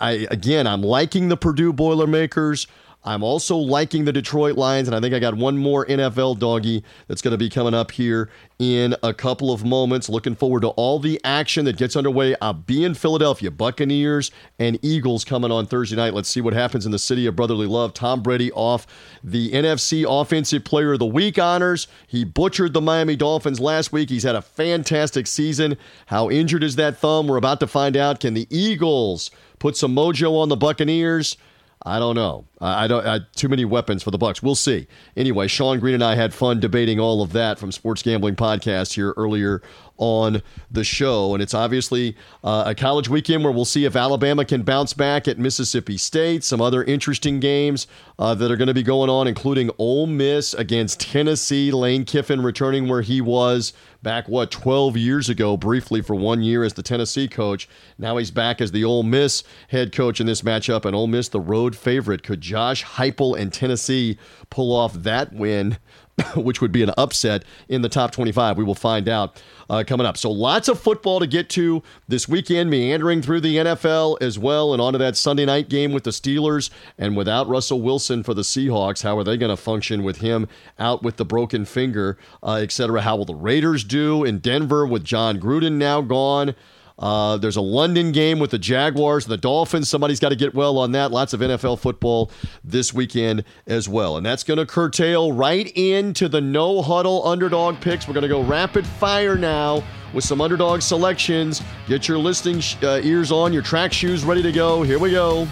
I'm liking the Purdue Boilermakers. I'm also liking the Detroit Lions, and I think I got one more NFL doggy that's going to be coming up here in a couple of moments. Looking forward to all the action that gets underway. I'll be in Philadelphia. Buccaneers and Eagles coming on Thursday night. Let's see what happens in the city of brotherly love. Tom Brady off the NFC Offensive Player of the Week honors. He butchered the Miami Dolphins last week. He's had a fantastic season. How injured is that thumb? We're about to find out. Can the Eagles put some mojo on the Buccaneers? I don't know. I don't. Too many weapons for the Bucs. We'll see. Anyway, Sean Green and I had fun debating all of that from Sports Gambling Podcast here earlier on the show. And it's obviously a college weekend where we'll see if Alabama can bounce back at Mississippi State. Some other interesting games that are going to be going on, including Ole Miss against Tennessee. Lane Kiffin returning where he was back, 12 years ago, briefly for 1 year as the Tennessee coach. Now he's back as the Ole Miss head coach in this matchup, and Ole Miss, the road favorite. Could Josh Heupel and Tennessee pull off that win, which would be an upset in the top 25? We will find out coming up. So lots of football to get to this weekend, meandering through the NFL as well, and onto that Sunday night game with the Steelers. And without Russell Wilson for the Seahawks, how are they going to function with him out with the broken finger, etc.? How will the Raiders do in Denver with John Gruden now gone? There's a London game with the Jaguars and the Dolphins. Somebody's got to get well on that. Lots of NFL football this weekend as well. And that's going to curtail right into the No Huddle underdog picks. We're going to go rapid fire now with some underdog selections. Get your listening ears on, your track shoes ready to go. Here we go.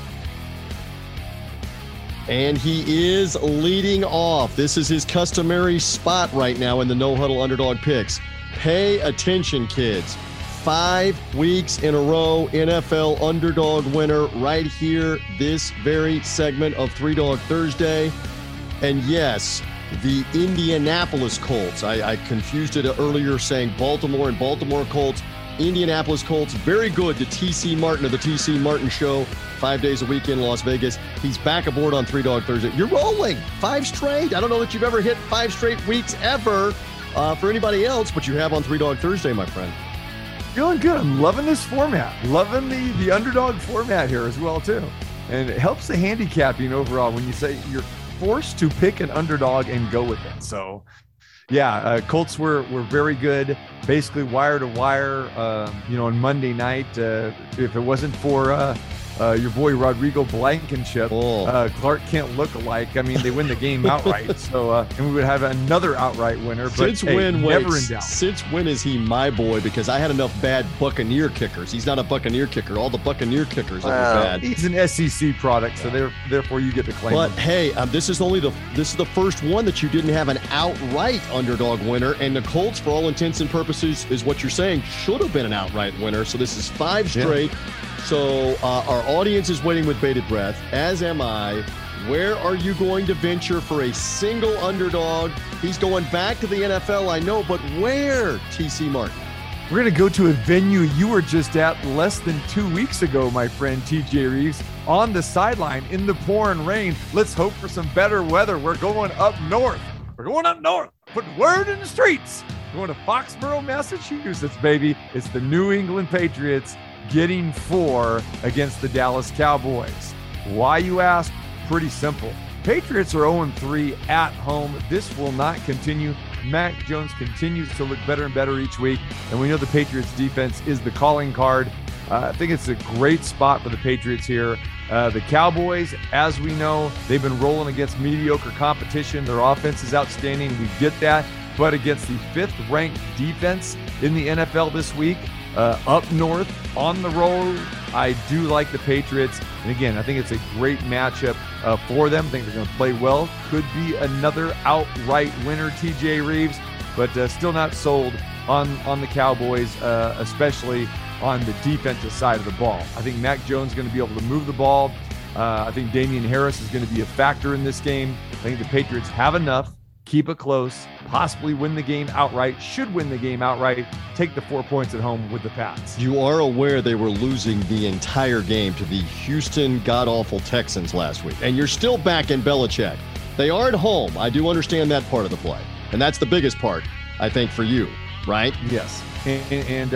And he is leading off. This is his customary spot right now in the No Huddle underdog picks. Pay attention, kids. 5 weeks in a row, NFL underdog winner right here, this very segment of Three Dog Thursday. And yes, the Indianapolis Colts. I confused it earlier saying Baltimore and Baltimore Colts. Indianapolis Colts, very good to TC Martin of the TC Martin Show, 5 days a week in Las Vegas. He's back aboard on Three Dog Thursday. You're rolling 5 straight. I don't know that you've ever hit 5 straight weeks ever for anybody else, but you have on Three Dog Thursday, my friend. Feeling good. I'm loving this format. Loving the underdog format here as well, too. And it helps the handicapping overall when you say you're forced to pick an underdog and go with it. So, yeah, Colts were very good, basically wire to wire, on Monday night. If it wasn't for your boy Rodrigo Blankenship, Clark Kent look-alike. I mean, they win the game outright. So, and we would have another outright winner. But Since when is he my boy? Because I had enough bad Buccaneer kickers. He's not a Buccaneer kicker. All the Buccaneer kickers are bad. He's an SEC product, so therefore you get to claim him. But hey, this is the first one that you didn't have an outright underdog winner, and the Colts, for all intents and purposes, is what you're saying, should have been an outright winner. So this is 5 straight. Yeah. So our audience is waiting with bated breath, as am I. Where are you going to venture for a single underdog? He's going back to the NFL, I know, but where, TC Martin? We're going to go to a venue you were just at less than 2 weeks ago, my friend TJ Reeves, on the sideline in the pouring rain. Let's hope for some better weather. We're going up north. Put word in the streets. We're going to Foxborough, Massachusetts, baby. It's the New England Patriots getting 4 against the Dallas Cowboys. Why, you ask? Pretty simple. Patriots are 0-3 at home. This will not continue. Mac Jones continues to look better and better each week, and we know the Patriots defense is the calling card. I think it's a great spot for the Patriots here. The Cowboys, as we know, they've been rolling against mediocre competition. Their offense is outstanding. We get that. But against the 5th-ranked defense in the NFL this week, up north, on the road, I do like the Patriots. And again, I think it's a great matchup for them. I think they're going to play well. Could be another outright winner, TJ Reeves, but still not sold on the Cowboys, especially on the defensive side of the ball. I think Mac Jones is going to be able to move the ball. I think Damian Harris is going to be a factor in this game. I think the Patriots have enough. Keep it close, possibly win the game outright, should win the game outright, take the 4 points at home with the Pats. You are aware they were losing the entire game to the Houston god-awful Texans last week, and you're still back in Belichick. They are at home. I do understand that part of the play, and that's the biggest part, I think, for you, right? Yes. And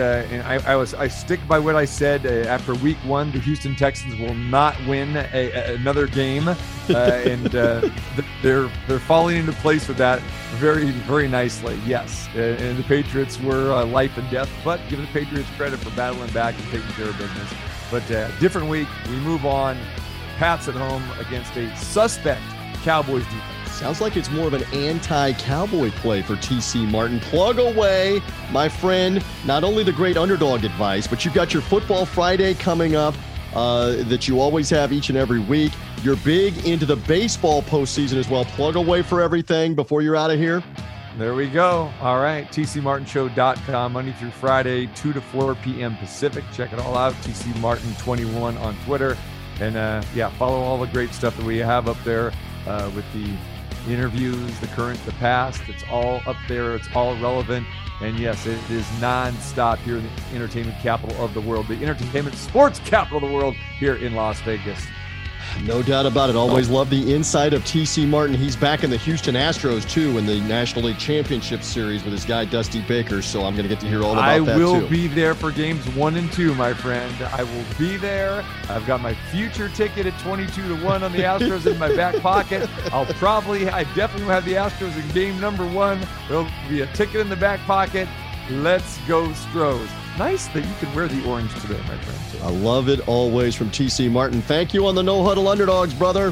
I stick by what I said. After week 1, the Houston Texans will not win another game, and they're falling into place with that very, very nicely. Yes, and the Patriots were life and death, but give the Patriots credit for battling back and taking care of business. But different week, we move on. Pats at home against a suspect Cowboys defense. Sounds like it's more of an anti-Cowboy play for TC Martin. Plug away, my friend. Not only the great underdog advice, but you've got your Football Friday coming up that you always have each and every week. You're big into the baseball postseason as well. Plug away for everything before you're out of here. There we go. All right. TCMartinShow.com, Monday through Friday, 2 to 4 p.m. Pacific. Check it all out. TC Martin 21 on Twitter. And follow all the great stuff that we have up there with the interviews, the current, the past. It's all up there. It's all relevant. And yes, it is nonstop here in the entertainment capital of the world, the entertainment sports capital of the world here in Las Vegas. No doubt about it. Always love the insight of TC Martin. He's back in the Houston Astros, too, in the National League Championship Series with his guy, Dusty Baker. So I'm going to get to hear all about that, too. I will be there for games 1 and 2, my friend. I will be there. I've got my future ticket at 22-1 on the Astros in my back pocket. I definitely will have the Astros in game number 1. There'll be a ticket in the back pocket. Let's go, Stros. Nice that you can wear the orange today, my friend. I love it always from TC Martin. Thank you on the No Huddle Underdogs, brother.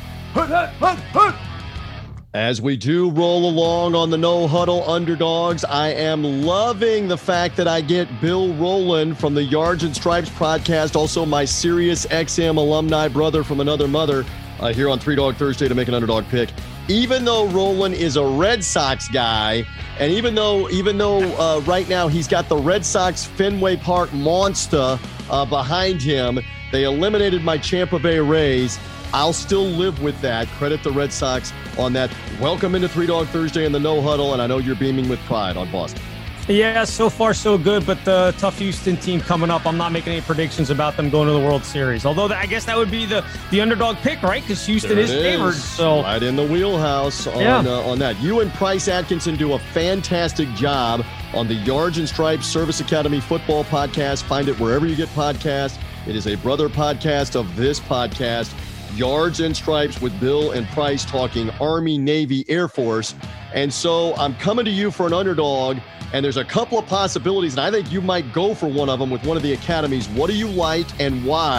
As we do roll along on the No Huddle Underdogs, I am loving the fact that I get Bill Rowland from the Yards and Stripes podcast, also my Sirius XM alumni brother from another mother, here on 3 Dog Thursday to make an underdog pick. Even though Rowland is a Red Sox guy, and even though right now he's got the Red Sox Fenway Park monster behind him, they eliminated my Tampa Bay Rays. I'll still live with that. Credit the Red Sox on that. Welcome into 3 Dog Thursday in the No Huddle, and I know you're beaming with pride on Boston. Yeah, so far so good, but the tough Houston team coming up, I'm not making any predictions about them going to the World Series. Although I guess that would be the underdog pick, right? Because Houston is favored. So right in the wheelhouse on that. You and Price Atkinson do a fantastic job on the Yards and Stripes Service Academy football podcast. Find it wherever you get podcasts. It is a brother podcast of this podcast. Yards and Stripes with Bill and Price talking Army, Navy, Air Force. And so I'm coming to you for an underdog, and there's a couple of possibilities, and I think you might go for one of them with one of the academies. What do you like and why?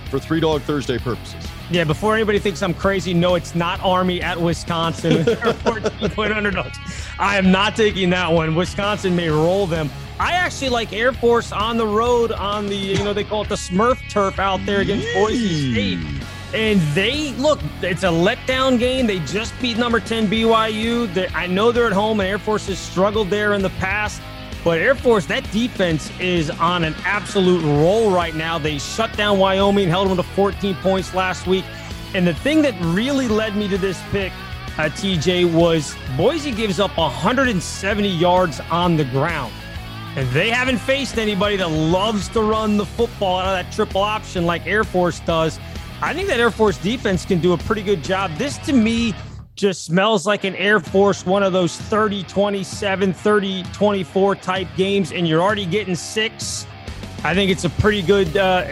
for Three Dog Thursday purposes. Yeah, before anybody thinks I'm crazy, no, it's not Army at Wisconsin. 14-point underdogs. I am not taking that one. Wisconsin may roll them. I actually like Air Force on the road on the, they call it the Smurf turf out there against Boise State. And it's a letdown game. They just beat number 10 BYU. I know they're at home, and Air Force has struggled there in the past. But Air Force, that defense is on an absolute roll right now. They shut down Wyoming, held them to 14 points last week. And the thing that really led me to this pick, TJ, was Boise gives up 170 yards on the ground. And they haven't faced anybody that loves to run the football out of that triple option like Air Force does. I think that Air Force defense can do a pretty good job. This, to me, just smells like an Air Force, one of those 30-27, 30-24 type games, and you're already getting 6. I think it's a pretty good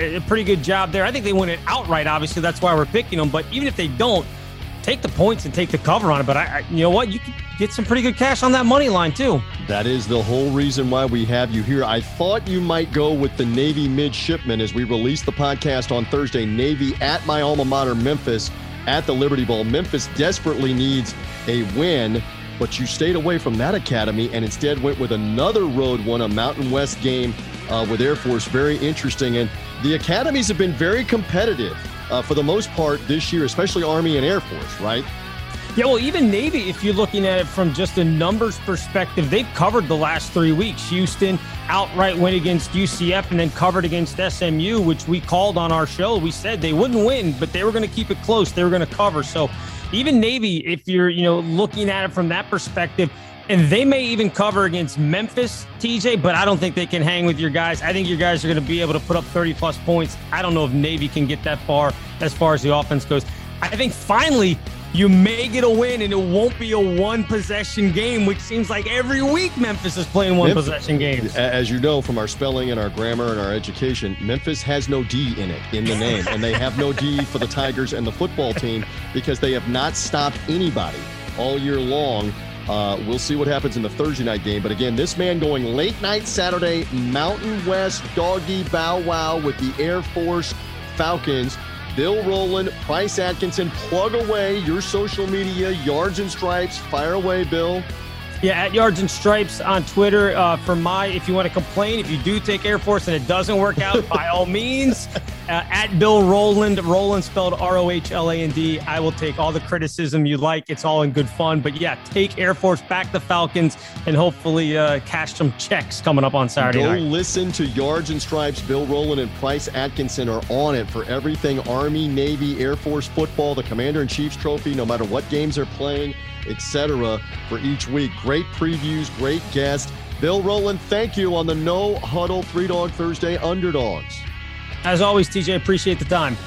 job there. I think they win it outright, obviously. That's why we're picking them. But even if they don't, take the points and take the cover on it. But you know what? You can get some pretty good cash on that money line, too. That is the whole reason why we have you here. I thought you might go with the Navy midshipmen as we release the podcast on Thursday. Navy at my alma mater, Memphis, at the Liberty Bowl. Memphis desperately needs a win, but you stayed away from that academy and instead went with another road one, a Mountain West game with Air Force. Very interesting. And the academies have been very competitive for the most part this year, especially Army and Air Force, right? Yeah, well, even Navy, if you're looking at it from just a numbers perspective, they've covered the last 3 weeks. Houston outright win against UCF and then covered against SMU, which we called on our show. We said they wouldn't win, but they were going to keep it close. They were going to cover. So even Navy, if you're looking at it from that perspective, and they may even cover against Memphis, TJ, but I don't think they can hang with your guys. I think your guys are going to be able to put up 30-plus points. I don't know if Navy can get that far as the offense goes. I think finally you may get a win, and it won't be a one-possession game, which seems like every week Memphis is playing one-possession games. As you know from our spelling and our grammar and our education, Memphis has no D in it, in the name, and they have no D for the Tigers and the football team because they have not stopped anybody all year long. We'll see what happens in the Thursday night game. But again, this man going late night Saturday, Mountain West doggy bow wow with the Air Force Falcons. Bill Rowland, Price Atkinson, plug away your social media, Yards and Stripes. Fire away, Bill. Yeah, at Yards and Stripes on Twitter. If you want to complain, if you do take Air Force and it doesn't work out, by all means, at Bill Rowland, Rowland spelled R-O-H-L-A-N-D. I will take all the criticism you like. It's all in good fun. But yeah, take Air Force, back the Falcons, and hopefully cash some checks coming up on Saturday night. Go listen to Yards and Stripes. Bill Rowland and Price Atkinson are on it for everything Army, Navy, Air Force football, the Commander-in-Chief's trophy, no matter what games they're playing, etc. for each week. Great previews, great guests. Bill Rowland, thank you on the No Huddle Three Dog Thursday Underdogs. As always, TJ, appreciate the time.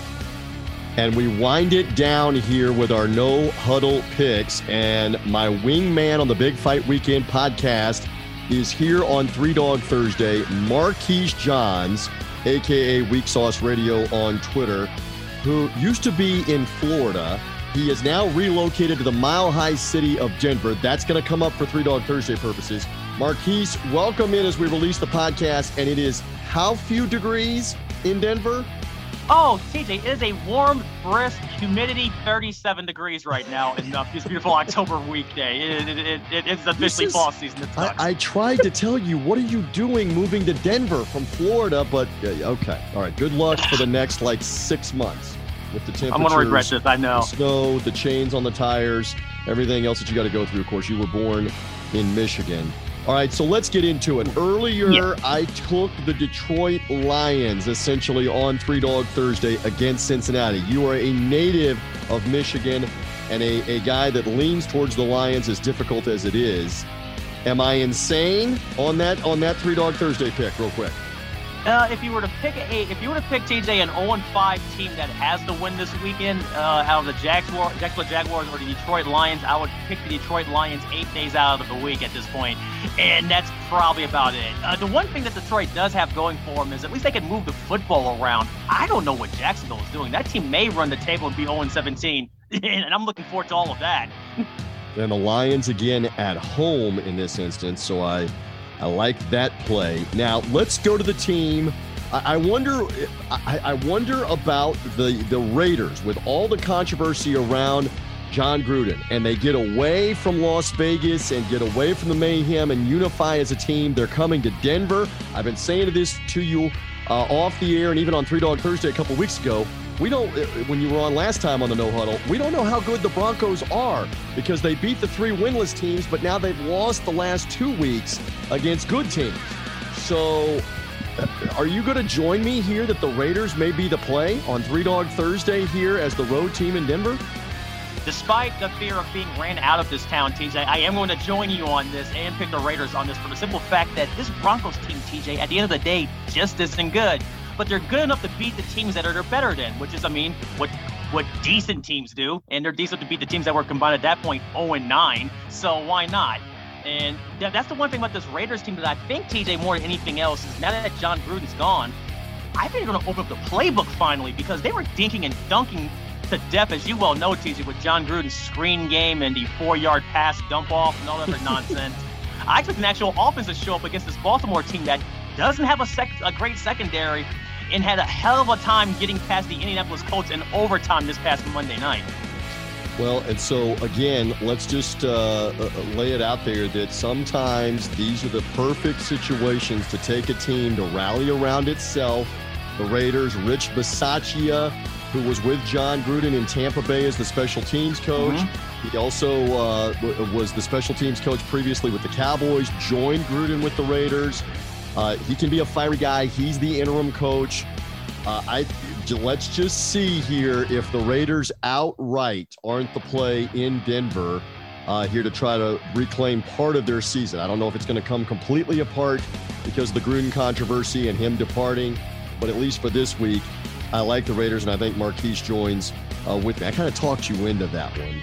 And we wind it down here with our No Huddle picks. And my wingman on the Big Fight Weekend podcast is here on Three Dog Thursday, Marquise Johns, a.k.a. Weak Sauce Radio on Twitter, who used to be in Florida. He is now relocated to the mile-high city of Denver. That's going to come up for Three Dog Thursday purposes. Marquise, welcome in as we release the podcast. And it is how few degrees in Denver? Oh, TJ, it is a warm, brisk, humidity 37 degrees right now in this beautiful October weekday. It's officially fall season. I tried to tell you, what are you doing moving to Denver from Florida? But okay. All right. Good luck for the next 6 months. With the temperatures, I'm going to regret this, I know. The snow, the chains on the tires, everything else that you got to go through. Of course, you were born in Michigan. All right, so let's get into it. Earlier, I took the Detroit Lions, essentially, on Three Dog Thursday against Cincinnati. You are a native of Michigan and a guy that leans towards the Lions, as difficult as it is. Am I insane on that Three Dog Thursday pick, real quick? If you were to pick TJ an 0-5 team that has to win this weekend, out of the Jacksonville Jaguars or the Detroit Lions, I would pick the Detroit Lions 8 days out of the week at this point, and that's probably about it. The one thing that Detroit does have going for them is at least they can move the football around. I don't know what Jacksonville is doing. That team may run the table and be 0-17, and I'm looking forward to all of that. And the Lions again at home in this instance, so I like that play. Now, let's go to the team I wonder about the Raiders with all the controversy around John Gruden, and they get away from Las Vegas and get away from the mayhem and unify as a team. They're coming to Denver. I've been saying this to you off the air and even on Three Dog Thursday a couple weeks ago. We don't, when you were on last time on the No Huddle, we don't know how good the Broncos are because they beat the 3 winless teams, but now they've lost the last 2 weeks against good teams. So are you going to join me here that the Raiders may be the play on Three Dog Thursday here as the road team in Denver? Despite the fear of being ran out of this town, TJ, I am going to join you on this and pick the Raiders on this for the simple fact that this Broncos team, TJ, at the end of the day, just isn't good. But they're good enough to beat the teams that they're better than, which is, I mean, what decent teams do. And they're decent to beat the teams that were combined at that point 0-9. So why not? And that's the one thing about this Raiders team that I think, TJ, more than anything else, is now that John Gruden's gone, I think they're going to open up the playbook finally because they were dinking and dunking to death, as you well know, TJ, with John Gruden's screen game and the 4-yard pass dump off and all that other nonsense. I expect an actual offense to show up against this Baltimore team that doesn't have a great secondary and had a hell of a time getting past the Indianapolis Colts in overtime this past Monday night. Well, and so, again, let's just lay it out there that sometimes these are the perfect situations to take a team to rally around itself. The Raiders, Rich Bisaccia, who was with John Gruden in Tampa Bay as the special teams coach. Mm-hmm. He also was the special teams coach previously with the Cowboys, joined Gruden with the Raiders. He can be a fiery guy. He's the interim coach. Let's just see here if the Raiders outright aren't the play in Denver here to try to reclaim part of their season. I don't know if it's going to come completely apart because of the Gruden controversy and him departing, but at least for this week, I like the Raiders, and I think Marquise joins with me. I kind of talked you into that one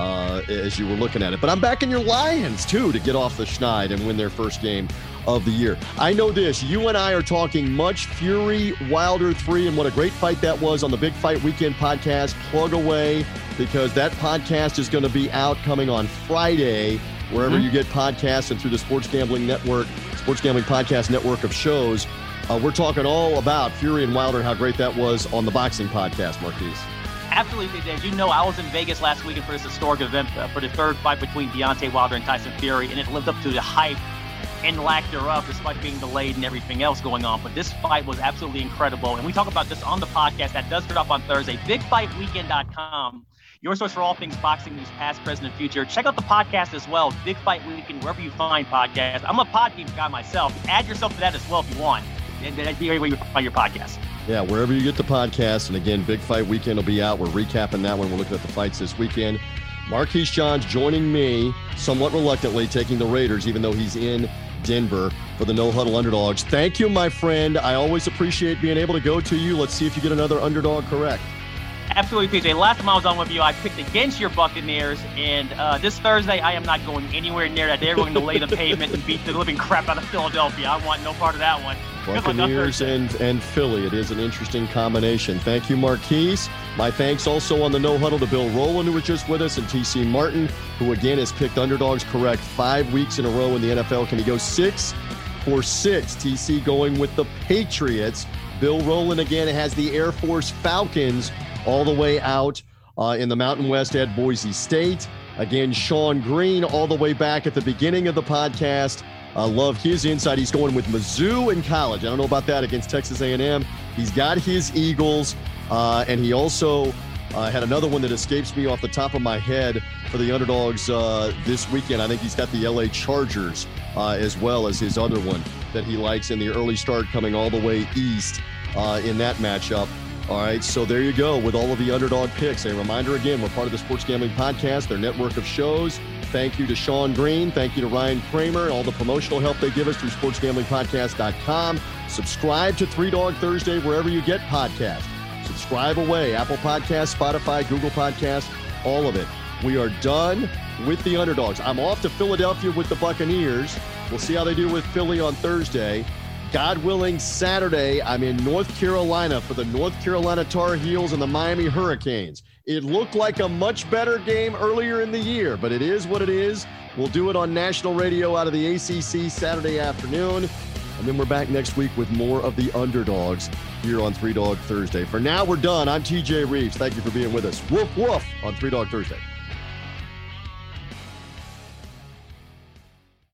as you were looking at it. But I'm backing your Lions, too, to get off the schneid and win their first game of the year. I know this. You and I are talking much Fury Wilder 3, and what a great fight that was on the Big Fight Weekend podcast. Plug away, because that podcast is going to be out coming on Friday, wherever you get podcasts and through the Sports Gambling Network, Sports Gambling Podcast Network of shows. We're talking all about Fury and Wilder and how great that was on the boxing podcast, Marquise. Absolutely, Dave. You know, I was in Vegas last weekend for this historic event for the third fight between Deontay Wilder and Tyson Fury, and it lived up to the hype and lack thereof, despite being delayed and everything else going on. But this fight was absolutely incredible, and we talk about this on the podcast that does drop on Thursday. BigFightWeekend.com, your source for all things boxing news, past, present, and future. Check out the podcast as well, Big Fight Weekend, wherever you find podcasts. I'm a podcast guy myself. Add yourself to that as well if you want. And that'd be where you find your podcast. Yeah, wherever you get the podcast. And again, Big Fight Weekend will be out. We're recapping that one. We're looking at the fights this weekend. Marquise Johns joining me somewhat reluctantly, taking the Raiders, even though he's in Denver for the No Huddle Underdogs. Thank you, my friend. I always appreciate being able to go to you. Let's see if you get another underdog correct. Absolutely, PJ. Last time I was on with you, I picked against your Buccaneers, and this Thursday, I am not going anywhere near that. They're going to lay the pavement and beat the living crap out of Philadelphia. I want no part of that one. Buccaneers and Philly. It is an interesting combination. Thank you, Marquise. My thanks also on the No Huddle to Bill Rowland, who was just with us, and TC Martin, who again has picked underdogs correct 5 weeks in a row in the NFL. Can he go 6 for 6? TC going with the Patriots. Bill Rowland again has the Air Force Falcons all the way out in the Mountain West at Boise State. Again, Sean Green all the way back at the beginning of the podcast. Love his insight. He's going with Mizzou in college. I don't know about that against Texas A&M. He's got his Eagles, and he also had another one that escapes me off the top of my head for the underdogs this weekend. I think he's got the LA Chargers as well as his other one that he likes in the early start coming all the way east in that matchup. All right, so there you go with all of the underdog picks. A reminder again, we're part of the Sports Gambling Podcast, their network of shows. Thank you to Sean Green. Thank you to Ryan Kramer and all the promotional help they give us through sportsgamblingpodcast.com. Subscribe to Three Dog Thursday wherever you get podcasts. Subscribe away. Apple Podcasts, Spotify, Google Podcasts, all of it. We are done with the underdogs. I'm off to Philadelphia with the Buccaneers. We'll see how they do with Philly on Thursday. God willing, Saturday, I'm in North Carolina for the North Carolina Tar Heels and the Miami Hurricanes. It looked like a much better game earlier in the year, but it is what it is. We'll do it on national radio out of the ACC Saturday afternoon. And then we're back next week with more of the underdogs here on Three Dog Thursday. For now, we're done. I'm TJ Reeves. Thank you for being with us. Woof, woof on Three Dog Thursday.